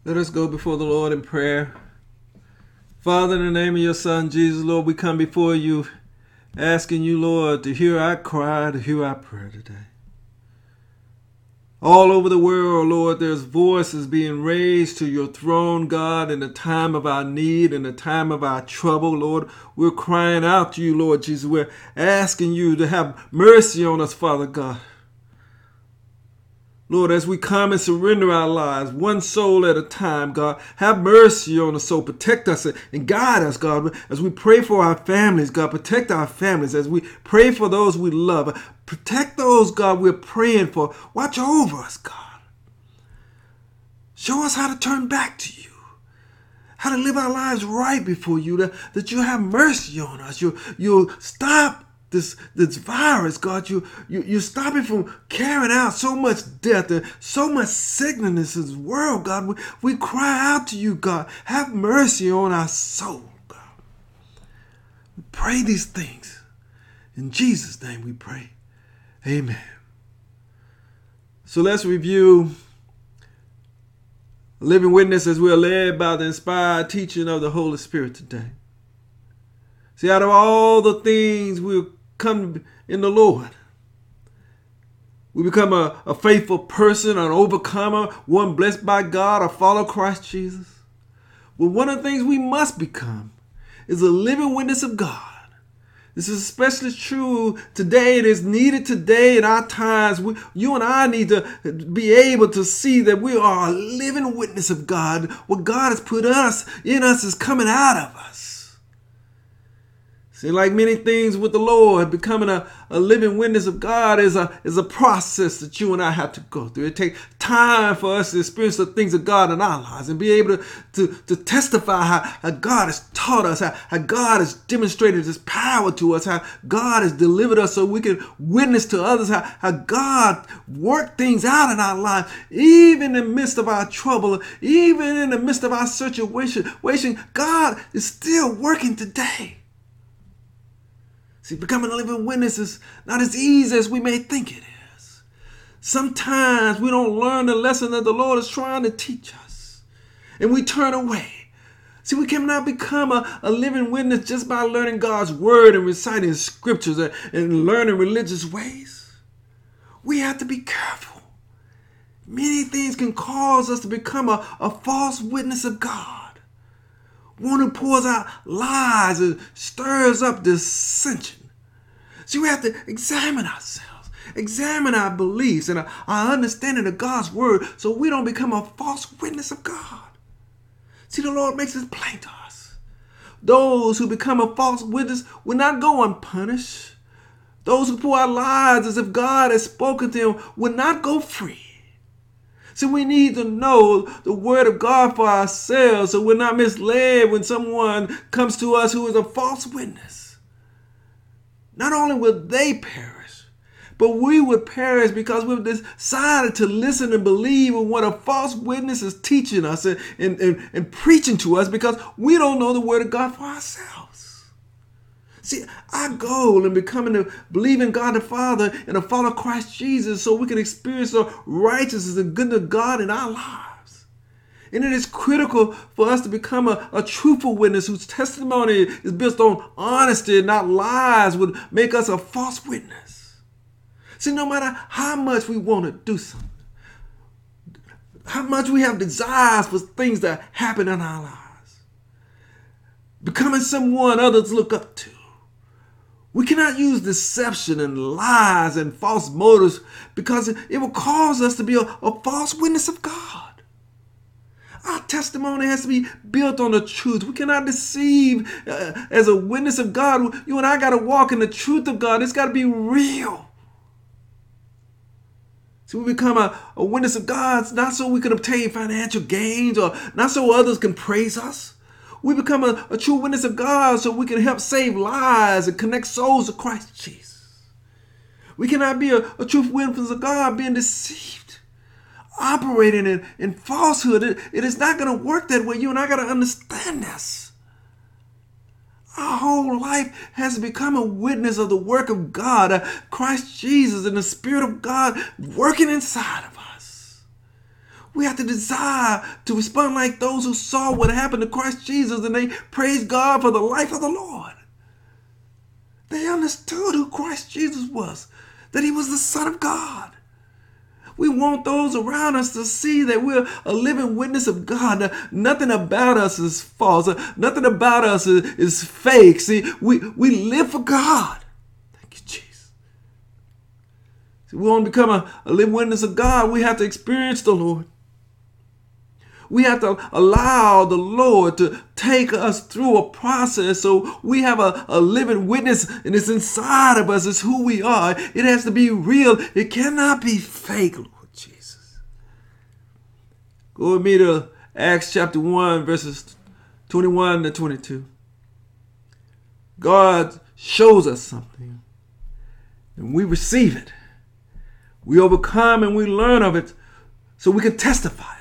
Let us go before the Lord in prayer. Father, in the name of your Son, Jesus, Lord, we come before you asking you, Lord, to hear our cry, to hear our prayer today. All over the world, Lord, there's voices being raised to your throne, God, in the time of our need, in the time of our trouble, Lord. We're crying out to you, Lord Jesus. We're asking you to have mercy on us, Father God. Lord, as we come and surrender our lives, one soul at a time, God, have mercy on us, so protect us and guide us, God, as we pray for our families, God, protect our families, as we pray for those we love, protect those, God, we're praying for. Watch over us, God. Show us how to turn back to you, how to live our lives right before you, that you have mercy on us. You'll stop this virus, God. You stop it from carrying out so much death and so much sickness in this world, God. We cry out to you, God. Have mercy on our soul, God. We pray these things. In Jesus' name we pray. Amen. So let's review Living Witness as we are led by the inspired teaching of the Holy Spirit today. See, out of all the things we'll come in the Lord, we become a faithful person, an overcomer, one blessed by God, a follower of Christ Jesus. Well, one of the things we must become is a living witness of God. This is especially true today. It is needed today in our times. You and I need to be able to see that we are a living witness of God. What God has put in us is coming out of us. See, like many things with the Lord, becoming a living witness of God is a process that you and I have to go through. It takes time for us to experience the things of God in our lives and be able to testify how God has taught us, how God has demonstrated his power to us, how God has delivered us so we can witness to others, how God worked things out in our life, even in the midst of our trouble, even in the midst of our situation. God is still working today. See, becoming a living witness is not as easy as we may think it is. Sometimes we don't learn the lesson that the Lord is trying to teach us, and we turn away. See, we cannot become a living witness just by learning God's word and reciting scriptures and learning religious ways. We have to be careful. Many things can cause us to become a false witness of God. One who pours out lies and stirs up dissension. See, we have to examine ourselves, examine our beliefs and our understanding of God's word so we don't become a false witness of God. See, the Lord makes it plain to us. Those who become a false witness will not go unpunished. Those who pour out lies as if God has spoken to them will not go free. So we need to know the word of God for ourselves so we're not misled when someone comes to us who is a false witness. Not only will they perish, but we would perish because we've decided to listen and believe in what a false witness is teaching us and preaching to us because we don't know the word of God for ourselves. See, our goal in becoming a believing God the Father and a follower of Christ Jesus so we can experience the righteousness and goodness of God in our lives. And it is critical for us to become a truthful witness whose testimony is based on honesty and not lies would make us a false witness. See, no matter how much we want to do something, how much we have desires for things that happen in our lives, becoming someone others look up to, we cannot use deception and lies and false motives because it will cause us to be a false witness of God. Our testimony has to be built on the truth. We cannot deceive as a witness of God. You and I got to walk in the truth of God. It's got to be real. So we become a witness of God not so we can obtain financial gains or not so others can praise us. We become a true witness of God so we can help save lives and connect souls to Christ Jesus. We cannot be a true witness of God being deceived, operating in falsehood. It is not going to work that way. You and I got to understand this. Our whole life has become a witness of the work of God, Christ Jesus and the Spirit of God working inside of us. We have to desire to respond like those who saw what happened to Christ Jesus and they praised God for the life of the Lord. They understood who Christ Jesus was, that he was the Son of God. We want those around us to see that we're a living witness of God. That nothing about us is false. Nothing about us is fake. See, we live for God. Thank you, Jesus. See, we want to become a living witness of God. We have to experience the Lord. We have to allow the Lord to take us through a process so we have a living witness, and it's inside of us. It's who we are. It has to be real. It cannot be fake, Lord Jesus. Go with me to Acts chapter 1, verses 21 to 22. God shows us something, and we receive it. We overcome and we learn of it so we can testify.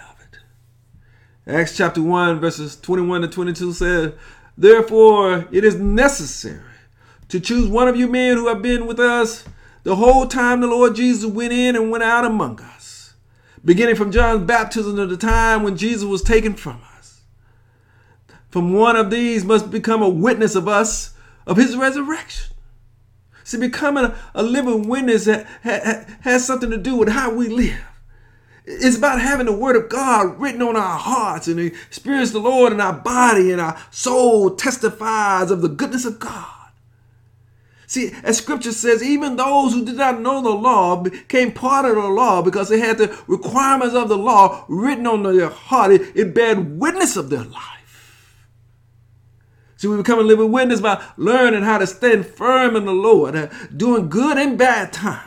Acts chapter 1, verses 21 to 22 says, "Therefore it is necessary to choose one of you men who have been with us the whole time the Lord Jesus went in and went out among us, beginning from John's baptism to the time when Jesus was taken from us. From one of these must become a witness of us, of his resurrection." See, becoming a living witness has something to do with how we live. It's about having the word of God written on our hearts and experience the Lord in our body, and our soul testifies of the goodness of God. See, as scripture says, even those who did not know the law became part of the law because they had the requirements of the law written on their heart. It bared witness of their life. See, we become a living witness by learning how to stand firm in the Lord, doing good in bad times.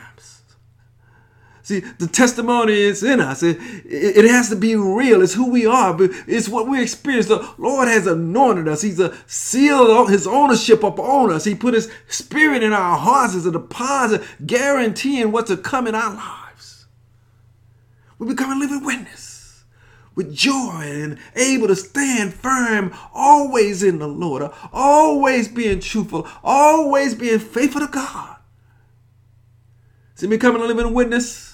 See, the testimony is in us. It has to be real. It's who we are. It's what we experience. The Lord has anointed us. He's sealed his ownership upon us. He put his spirit in our hearts as a deposit, guaranteeing what's to come in our lives. We become a living witness with joy and able to stand firm, always in the Lord, always being truthful, always being faithful to God. See, becoming a living witness,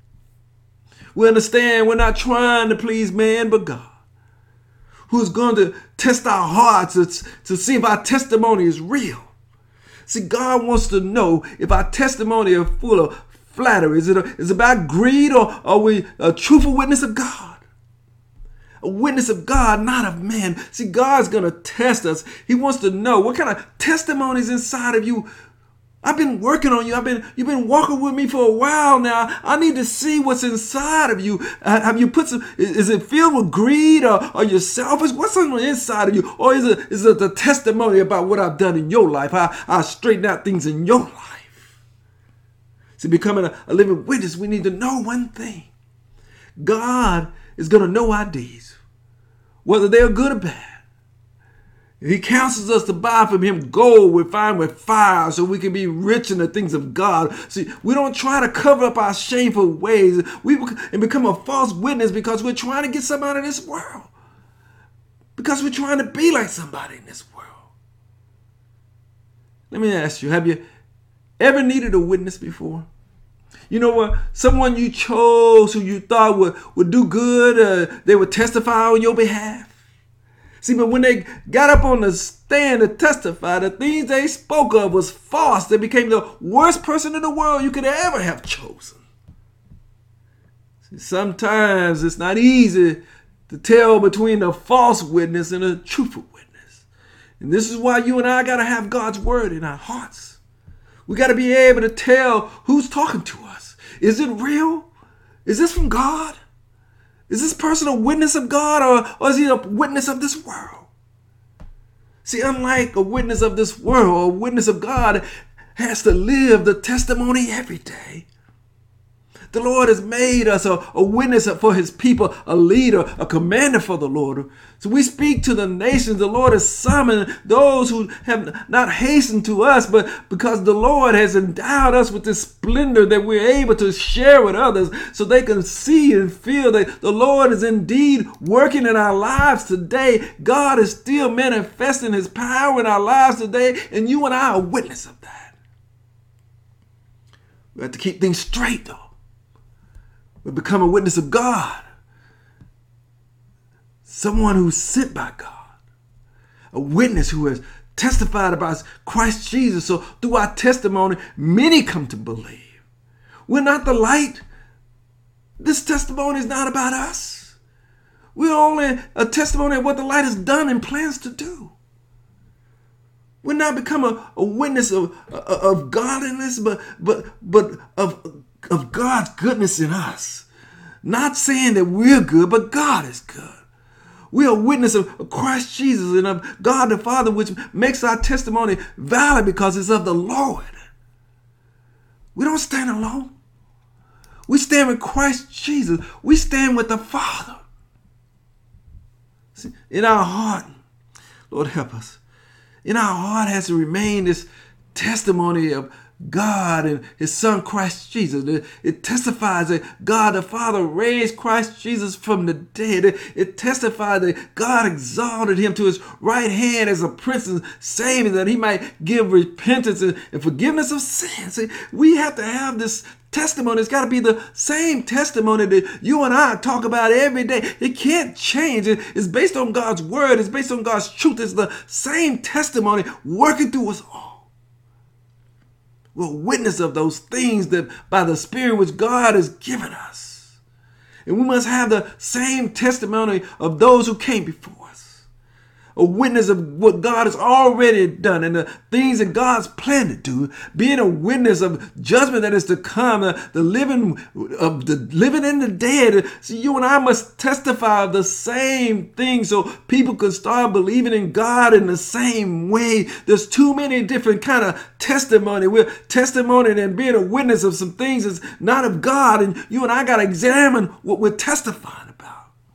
we understand we're not trying to please man but God, who's going to test our hearts to see if our testimony is real. See, God wants to know if our testimony is full of flattery. Is it about greed, or are we a truthful witness of God? A witness of God, not of man. See, God's going to test us. He wants to know what kind of testimonies inside of you. I've been working on you. You've been walking with me for a while now. I need to see what's inside of you. Have you put some? Is it filled with greed, or are you selfish? What's on the inside of you? Or is it the testimony about what I've done in your life? How I straighten out things in your life. See, becoming a living witness, we need to know one thing: God is going to know our deeds, whether they're good or bad. He counsels us to buy from him gold refined with fire so we can be rich in the things of God. See, we don't try to cover up our shameful ways and become a false witness because we're trying to get somebody in this world. Because we're trying to be like somebody in this world. Let me ask you, have you ever needed a witness before? You know what? Someone you chose who you thought would do good, they would testify on your behalf. See, but when they got up on the stand to testify, the things they spoke of was false. They became the worst person in the world you could ever have chosen. See, sometimes it's not easy to tell between a false witness and a truthful witness. And this is why you and I got to have God's word in our hearts. We got to be able to tell who's talking to us. Is it real? Is this from God? Is this person a witness of God, or is he a witness of this world? See, unlike a witness of this world, a witness of God has to live the testimony every day. The Lord has made us a witness for his people, a leader, a commander for the Lord. So we speak to the nations. The Lord has summoned those who have not hastened to us, but because the Lord has endowed us with this splendor that we're able to share with others so they can see and feel that the Lord is indeed working in our lives today. God is still manifesting his power in our lives today, and you and I are a witness of that. We have to keep things straight, though. We become a witness of God. someone who's sent by God, a witness who has testified about Christ Jesus. So through our testimony, many come to believe. We're not the light. This testimony is not about us. We're only a testimony of what the light has done and plans to do. We're not become a witness of godliness, but of God's goodness in us. Not saying that we're good, but God is good. We are a witness of Christ Jesus and of God the Father, which makes our testimony valid because it's of the Lord. We don't stand alone. We stand with Christ Jesus. We stand with the Father. See, in our heart, Lord help us. In our heart has to remain this testimony of God and his son Christ Jesus. It testifies that God the Father raised Christ Jesus from the dead. It testifies that God exalted him to his right hand as a prince and savior, that he might give repentance and forgiveness of sins. See, we have to have this testimony. It's got to be the same testimony that you and I talk about every day. It can't change. It's based on God's word. It's based on God's truth. It's the same testimony working through us all. We're a witness of those things that by the Spirit which God has given us. And we must have the same testimony of those who came before us. A witness of what God has already done and the things that God's planned to do. Being a witness of judgment that is to come, the living and the dead. So you and I must testify of the same thing so people can start believing in God in the same way. There's too many different kind of testimony. We're testimony and being a witness of some things that's not of God, and you and I got to examine what we're testifying about.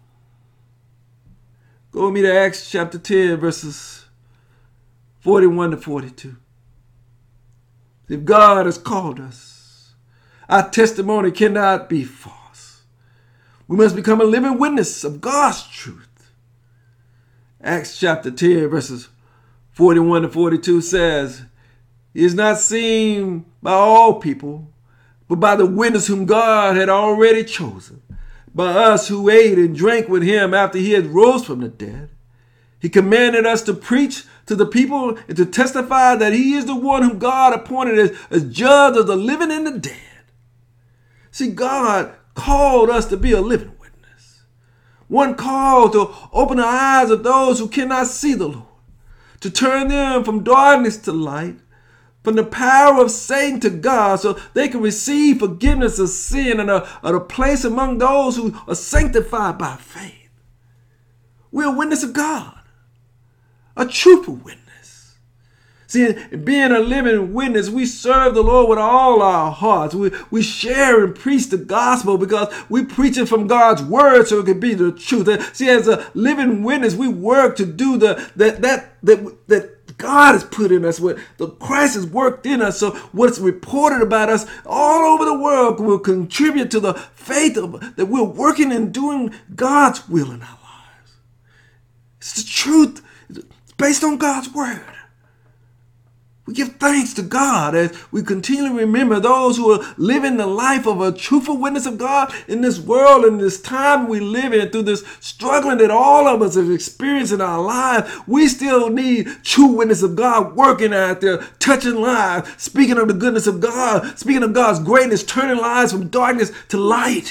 Go with me to Acts chapter 10, verses 41 to 42. If God has called us, our testimony cannot be false. We must become a living witness of God's truth. Acts chapter 10, verses 41 to 42 says, He is not seen by all people, but by the witness whom God had already chosen. By us who ate and drank with him after he had rose from the dead. He commanded us to preach to the people and to testify that he is the one whom God appointed as judge of the living and the dead. See, God called us to be a living witness. One called to open the eyes of those who cannot see the Lord, to turn them from darkness to light, from the power of Satan to God, so they can receive forgiveness of sin and a place among those who are sanctified by faith. We're a witness of God, a truthful witness. See, being a living witness, we serve the Lord with all our hearts. We share and preach the gospel because we preach it from God's word so it can be the truth. See, as a living witness, we work to do that God has put in us, what the Christ has worked in us. So what's reported about us all over the world will contribute to the faith that we're working and doing God's will in our lives. It's the truth. It's based on God's word. We give thanks to God as we continually remember those who are living the life of a truthful witness of God in this world, in this time we live in, through this struggling that all of us have experienced in our lives. We still need true witness of God working out there, touching lives, speaking of the goodness of God, speaking of God's greatness, turning lives from darkness to light.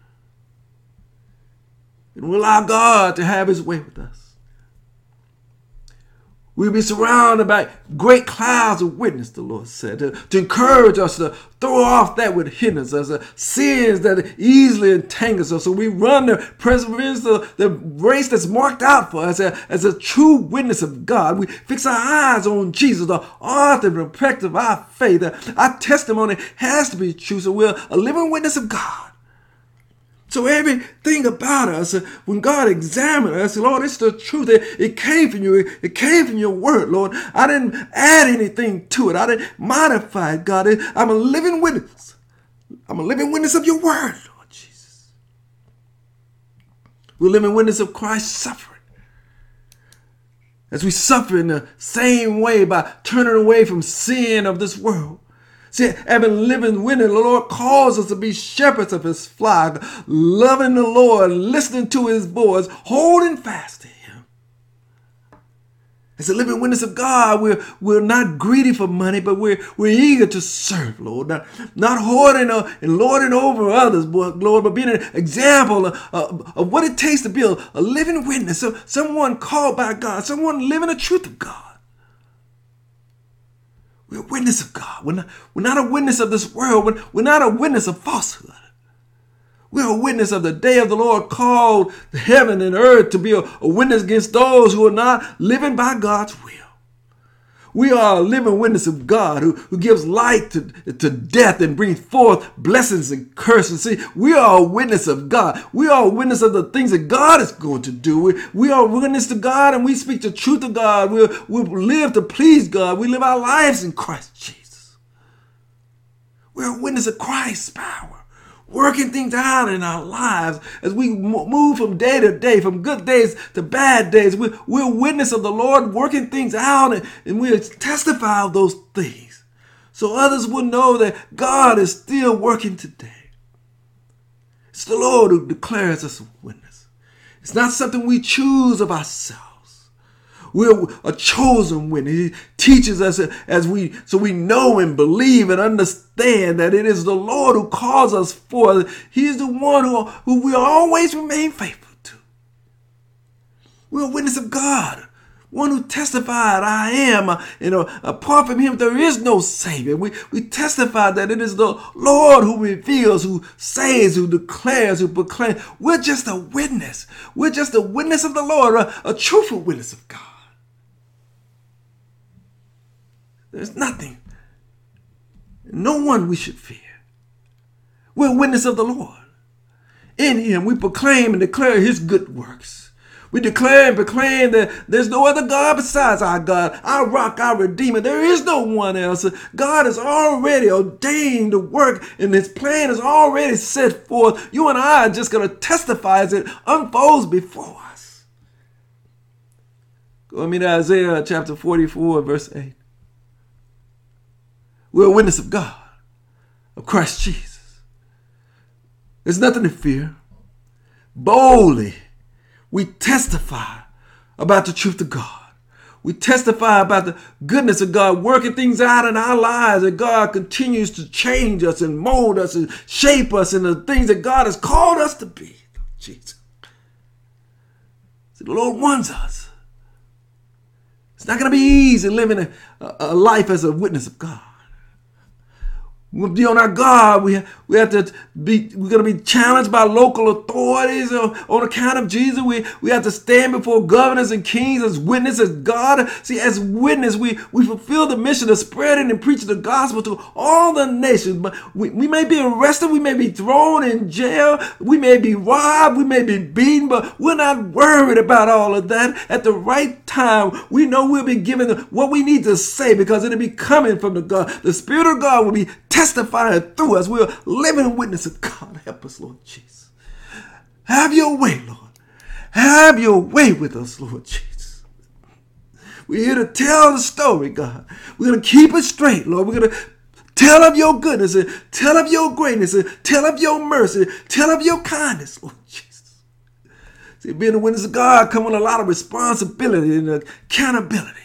And we allow God to have his way with us. We'll be surrounded by great clouds of witness, the Lord said, to encourage us to throw off that which hinders us, sins that easily entangles us. So we run the perseverance, the race that's marked out for us as a true witness of God. We fix our eyes on Jesus, the author and perfecter of our faith. Our testimony has to be true, so we're a living witness of God. So everything about us, when God examined us, Lord, it's the truth. It came from you. It came from your word, Lord. I didn't add anything to it. I didn't modify it, God. I'm a living witness. I'm a living witness of your word, Lord Jesus. We're a living witness of Christ's suffering. As we suffer in the same way by turning away from sin of this world. See, having living witness, the Lord calls us to be shepherds of his flock, loving the Lord, listening to his voice, holding fast to him. As a living witness of God, we're not greedy for money, but we're eager to serve, Lord. Not hoarding and lording over others, Lord, but being an example of what it takes to be a living witness, someone called by God, someone living the truth of God. We're a witness of God. We're not a witness of this world. We're not a witness of falsehood. We're a witness of the day of the Lord, called heaven and earth to be a witness against those who are not living by God's will. We are a living witness of God who gives light to death and brings forth blessings and curses. See, we are a witness of God. We are a witness of the things that God is going to do. We are a witness to God, and we speak the truth of God. We live to please God. We live our lives in Christ Jesus. We're a witness of Christ's power, working things out in our lives as we move from day to day, from good days to bad days. We're a witness of the Lord working things out, and we testify of those things so others will know that God is still working today. It's the Lord who declares us a witness. It's not something we choose of ourselves. We're a chosen witness. He teaches us so we know and believe and understand that it is the Lord who calls us forth. He is the one who we always remain faithful to. We're a witness of God, one who testified, I am. Apart from him, there is no Savior. We testify that it is the Lord who reveals, who says, who declares, who proclaims. We're just a witness. We're just a witness of the Lord, a truthful witness of God. There's nothing, no one we should fear. We're a witness of the Lord. In him, we proclaim and declare his good works. We declare and proclaim that there's no other God besides our God, our rock, our redeemer. There is no one else. God has already ordained the work, and his plan is already set forth. You and I are just going to testify as it unfolds before us. Go with me to Isaiah chapter 44, verse 8. We're a witness of God, of Christ Jesus. There's nothing to fear. Boldly, we testify about the truth of God. We testify about the goodness of God, working things out in our lives, that God continues to change us and mold us and shape us in the things that God has called us to be. Jesus. See, the Lord wants us. It's not going to be easy living a life as a witness of God. We'll be on our guard. We're going to be challenged by local authorities on account of Jesus. We have to stand before governors and kings as witnesses of God. See, as witness, we fulfill the mission of spreading and preaching the gospel to all the nations. But we may be arrested. We may be thrown in jail. We may be robbed. We may be beaten. But we're not worried about all of that. At the right time, we know we'll be given what we need to say, because it'll be coming from the God. The Spirit of God will be testifying through us. We're a living witness of God. Help us, Lord Jesus. Have your way, Lord. Have your way with us, Lord Jesus. We're here to tell the story, God. We're going to keep it straight, Lord. We're going to tell of your goodness, and tell of your greatness, and tell of your mercy, tell of your kindness, Lord Jesus. See, being a witness of God comes with a lot of responsibility and accountability.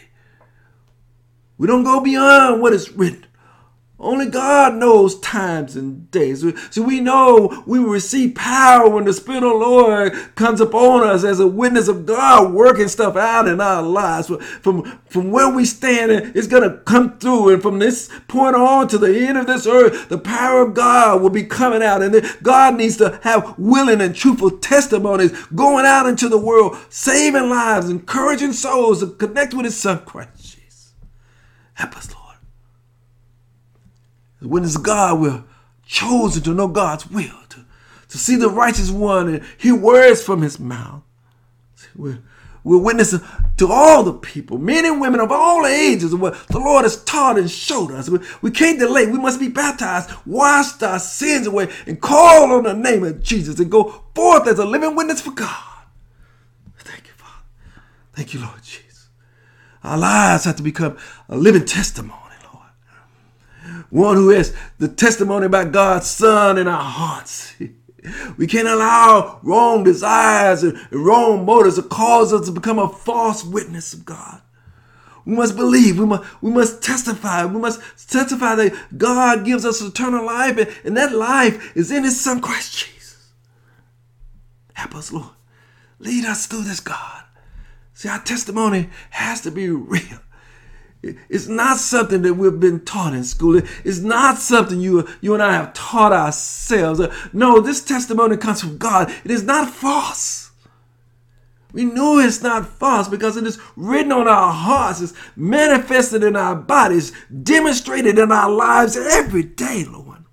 We don't go beyond what is written. Only God knows times and days. So we know we will receive power when the Spirit of the Lord comes upon us as a witness of God, working stuff out in our lives. From where we stand, it's going to come through. And from this point on to the end of this earth, the power of God will be coming out. And God needs to have willing and truthful testimonies going out into the world, saving lives, encouraging souls to connect with his Son, Christ Jesus. Help us, Lord. As witnesses of God, we're chosen to know God's will, to see the righteous one and hear words from his mouth. We're witnesses to all the people, men and women of all ages, of what the Lord has taught and showed us. We can't delay. We must be baptized, wash our sins away, and call on the name of Jesus and go forth as a living witness for God. Thank you, Father. Thank you, Lord Jesus. Our lives have to become a living testimony. One who has the testimony about God's Son in our hearts. We can't allow wrong desires and wrong motives to cause us to become a false witness of God. We must believe. We must testify. We must testify that God gives us eternal life, and that life is in His Son, Christ Jesus. Help us, Lord. Lead us through this, God. See, our testimony has to be real. It's not something that we've been taught in school. It's not something you and I have taught ourselves. No, this testimony comes from God. It is not false. We know it's not false because it is written on our hearts. It's manifested in our bodies, demonstrated in our lives every day, Lord.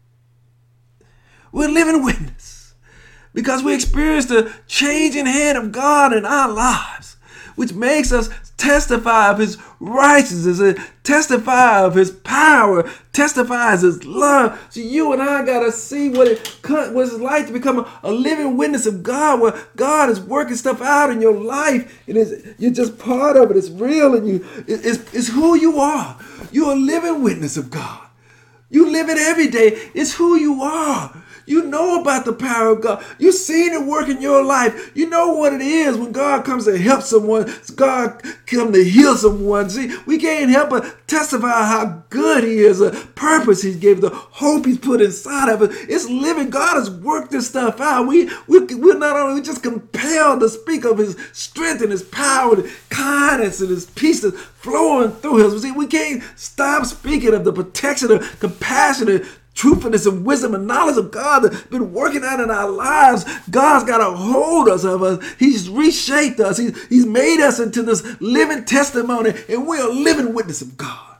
We're living witness because we experience the changing hand of God in our lives, which makes us testify of His righteousness, testify of His power, testifies His love. So you and I got to see what it's like to become a living witness of God, where God is working stuff out in your life, and you're just part of it. It's real, and it's who you are. You're a living witness of God. You live it every day. It's who you are. You know about the power of God. You've seen it work in your life. You know what it is when God comes to help someone. God comes to heal someone. See, we can't help but testify how good He is, the purpose He gave, the hope He's put inside of us. It's living. God has worked this stuff out. We're not only just compelled to speak of His strength and His power, and kindness and His peace that's flowing through us. See, we can't stop speaking of the protection, of compassion, and truthfulness and wisdom and knowledge of God that's been working out in our lives. God's got a hold of us. He's reshaped us. He's made us into this living testimony, and we're a living witness of God.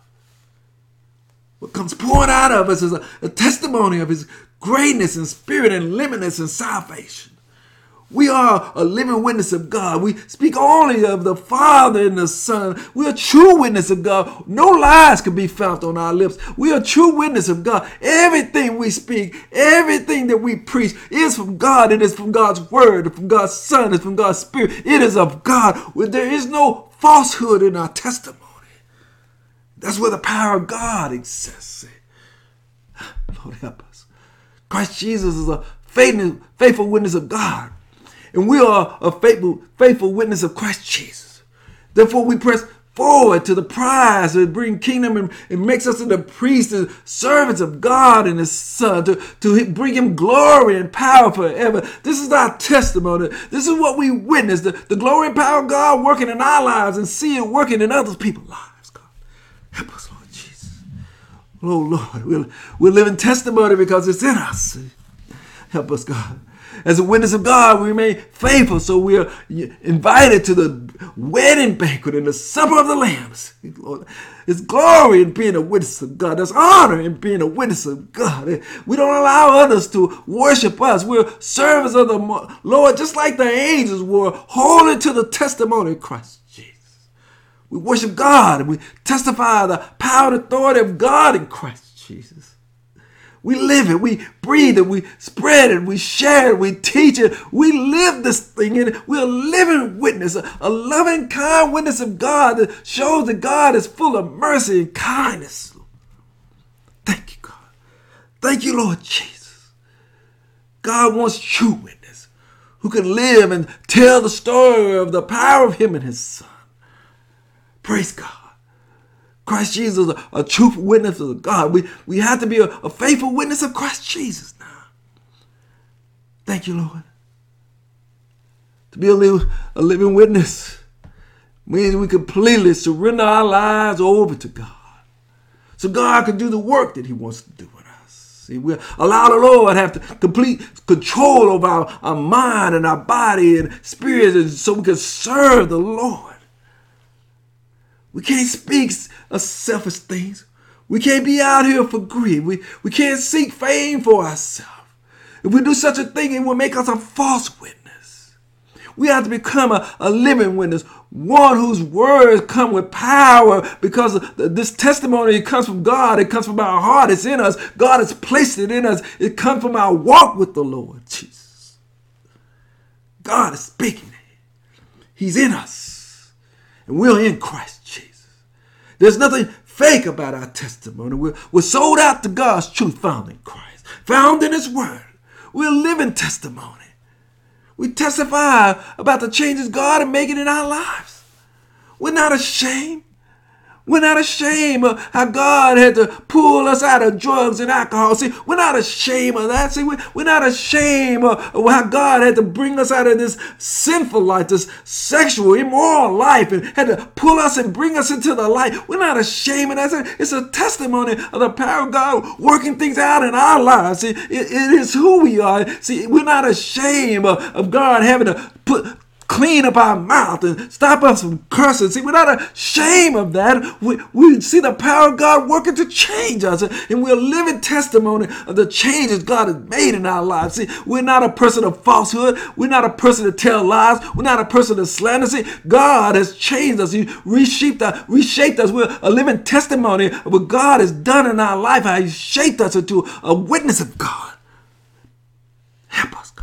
What comes pouring out of us is a testimony of His greatness and spirit and limitless and salvation. We are a living witness of God. We speak only of the Father and the Son. We are true witness of God. No lies can be found on our lips. We are true witness of God. Everything we speak, everything that we preach is from God. It is from God's Word, from God's Son, it's from God's Spirit. It is of God. There is no falsehood in our testimony. That's where the power of God exists. Lord, help us. Christ Jesus is a faithful witness of God. And we are a faithful witness of Christ Jesus. Therefore, we press forward to the prize to bring kingdom and makes us into priests and servants of God and His Son, to bring Him glory and power forever. This is our testimony. This is what we witness, the glory and power of God working in our lives and see it working in other people's lives. God, help us, Lord Jesus. Oh, Lord, we're living testimony because it's in us. Help us, God. As a witness of God, we remain faithful, so we are invited to the wedding banquet and the supper of the lambs. It's glory in being a witness of God. There's honor in being a witness of God. We don't allow others to worship us. We're servants of the Lord, just like the angels were holding to the testimony of Christ Jesus. We worship God and we testify the power and authority of God in Christ Jesus. We live it, we breathe it, we spread it, we share it, we teach it. We live this thing, and we're a living witness, a loving, kind witness of God that shows that God is full of mercy and kindness. Thank you, God. Thank you, Lord Jesus. God wants true witness who can live and tell the story of the power of Him and His Son. Praise God. Christ Jesus is a truthful witness of God. We have to be a faithful witness of Christ Jesus now. Thank you, Lord. To be a living witness means we completely surrender our lives over to God, so God can do the work that He wants to do with us. See, we allow the Lord to have complete control over our mind and our body and spirit, so we can serve the Lord. We can't speak of selfish things. We can't be out here for greed. We can't seek fame for ourselves. If we do such a thing, it will make us a false witness. We have to become a living witness, one whose words come with power, because this testimony, it comes from God. It comes from our heart. It's in us. God has placed it in us. It comes from our walk with the Lord Jesus. God is speaking. He's in us. And we're in Christ Jesus. There's nothing fake about our testimony. We're sold out to God's truth found in Christ, found in His Word. We're living testimony. We testify about the changes God is making in our lives. We're not ashamed. We're not ashamed of how God had to pull us out of drugs and alcohol. See, we're not ashamed of that. See, we're not ashamed of how God had to bring us out of this sinful life, this sexual, immoral life, and had to pull us and bring us into the light. We're not ashamed of that. It's a testimony of the power of God working things out in our lives. See, it is who we are. See, we're not ashamed of God having to clean up our mouth and stop us from cursing. See, we're not ashamed of that. We see the power of God working to change us, and we're living testimony of the changes God has made in our lives. See, we're not a person of falsehood. We're not a person to tell lies. We're not a person to slander. See, God has changed us. He reshaped us. We're a living testimony of what God has done in our life, how He shaped us into a witness of God. Help us, God.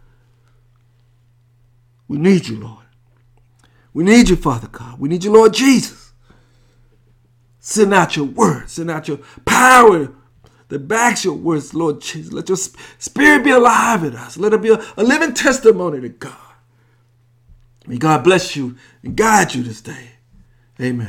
We need you, Lord. We need you, Father God. We need you, Lord Jesus. Send out your word. Send out your power that backs your words, Lord Jesus. Let your spirit be alive in us. Let it be a living testimony to God. May God bless you and guide you this day. Amen.